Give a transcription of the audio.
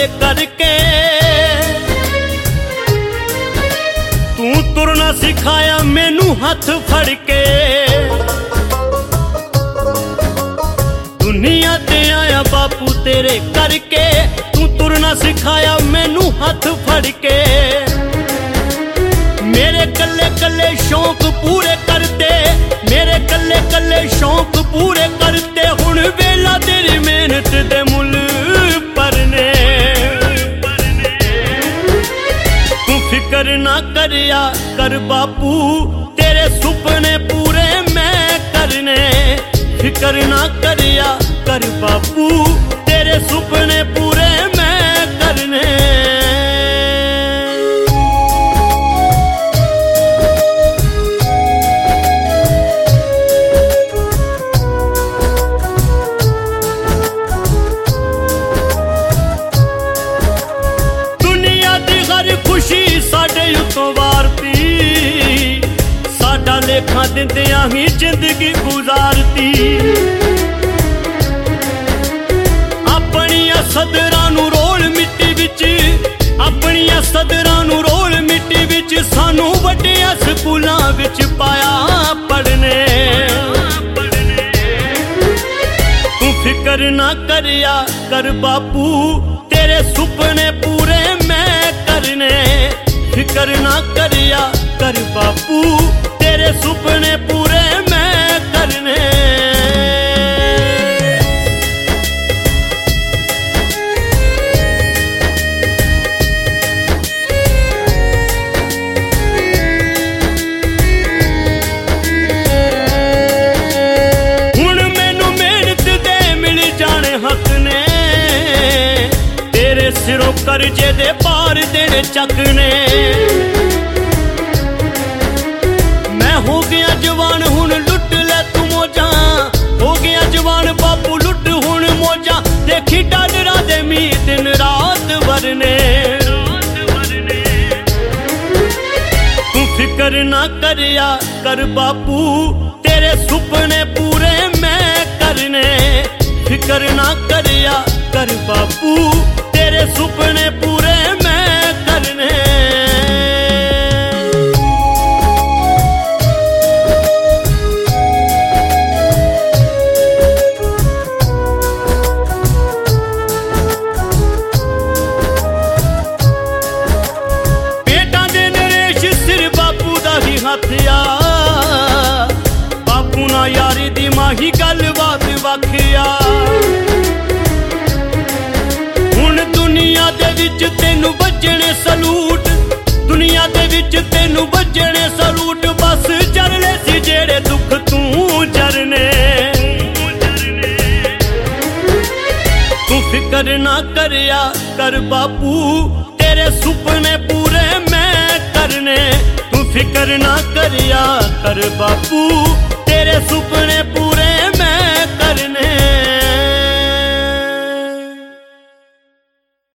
करके तू तुरना सिखाया मैनू हथ फड़ के। दुनिया ते आया बापू तेरे करके तू तुरना सिखाया मैनू हथ फड़ के। मेरे कल्ले कल्ले शौक पूरे करते, मेरे कल्ले कल्ले शौक पूरे करते। हुण वेला तेरी मेहनत दे मुल भरने। तू फिकर ना करिया कर बापू तेरे सुपने पूरे मैं करने। फिकर ना करिया कर बापू तेरे सुपने पूरे मैं करने। खुशी साडे उत्तों वारती, साडा लेखा दिंदियां ही जिंदगी गुजारती। अपनियां सदरां नूं रोल मिट्टी विच, अपनियां सदरां नूं रोल मिट्टी विच। सानू वड्डियां स्कूलां विच पाया पढ़ने। तू फिकर ना करिया कर बापू तेरे सुपने पूरे मैं करने। फिकर ना करिया कर बापू तेरे सुपने पूरे मैं करने। हुण मैनू मेहनत दे मिल जाने हक ने। तेरे सिरों करजे दे पार देने चकने। मैं हो गया जवान हुण लुट ले तू मौजा। हो गया जवान बापू लुट हुण मौजा। देखी डाडरा दे मी दिन रात वरने। तू फिकर ना करिया कर बापू तेरे सुपने पूरे मैं करने। फिकर ना करिया कर बापू तेरे सुपने पूरे मैं करने। बेटा दे नरेश सिर बापू दा ही हथ आ। बापू ना यारी दी माही गल बात वखिया। दुनिया दे विच तेनू बजने सलूट, दुनिया दे विच तेनू बजने सलूट। बस जरले सी जेड़े दुख तू जरने। तू फिकर ना करिया कर बापू तेरे सुपने पूरे मैं करने। तू फिकर ना करिया कर बापू तेरे सुपने पूरे